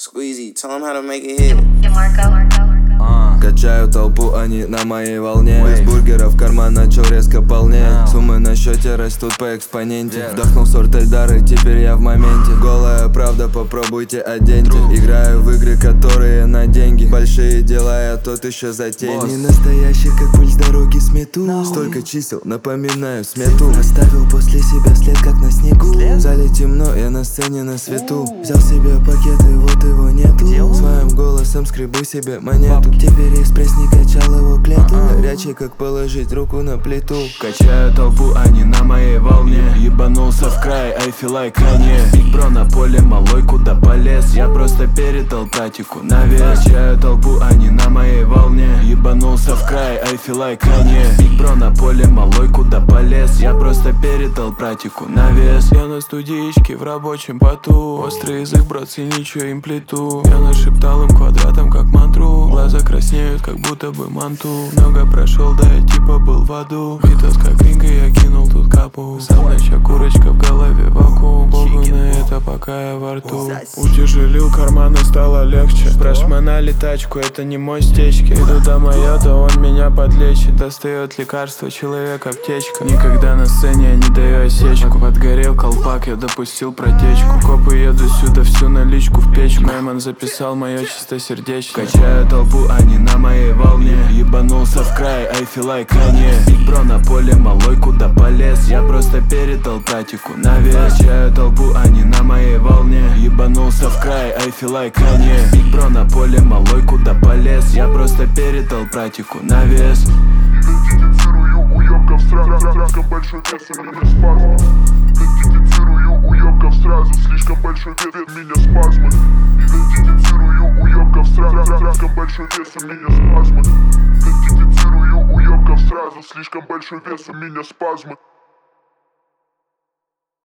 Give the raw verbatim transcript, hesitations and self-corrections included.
Squeezy, tell him how to make it hit. Uh. Качаю толпу, они на моей волне. Без бургеров карман начал резко полнеть. Суммы на счете растут по экспоненте. Вдохнул сорт Эльдары, теперь я в моменте. Голая правда, попробуйте оденьте. Играю в игры, которые на деньги. Большие дела, я тот еще затейник. Не настоящий, как пыль с дороги смету. Столько чисел, напоминаю смету. Оставил после себя след, как на снегу. В зале темно, я на сцене на свету. Взял себе пакет и вот его нету. Своим голосом скребу себе монету. Теперь экспресс не качал его к лету. Горячий, как положить руку на плиту. Качаю толпу, они на моей волне. Ебанулся в край, I feel like Kanye. Биг бро на поле, малой куда полез. Я просто передал братику на вес. Качаю толпу, они на моей волне. Ебанулся в край, I feel like Kanye. Биг бро на поле, малой куда полез. Я просто передал братику на вес. Я на студичке в рабочем поту. Острый язык, братцы, ничего им плиту. Я нашептал им квадратом, как мантру. Глаза краснеют, как будто бы манту. Много прошел, да я типа был в аду. Витас как ринга, я кинул тут капу. Сам ноча курочка в голове вакуум. Богу на это, пока я во рту. Утяжелил карманы, стало легче. Прошмонали тачку, это не мой стечки. Иду до Майота, он меня подлечит. Достает лекарство, человек аптечка. Никогда на сцене я не даю осечку. Подгорел колпак, я допустил протечку. Копы еду сюда, всю наличку в печку. Майман записал мое чистосердечное. Качаю толпу, они на моей волне. Ебанулся в край, I feel like Kanye. Биг бро на поле, малой куда полез. Я просто передал братику на вес. Качаю толпу, они на моей волне. Ебанулся в край, I feel like Kanye. Биг бро на поле, малой куда полез. Я просто передал братику на вес. Идентифицирую уёбков сразу, слишком большой вес, у меня спазмы. Идентифицирую уёбков сразу, слишком большой вес, у меня спазмы. Идентифицирую уёбков сразу, слишком большой вес, у меня спазмы. Идентифицирую уёбков сразу, слишком большой вес, у меня спазмы.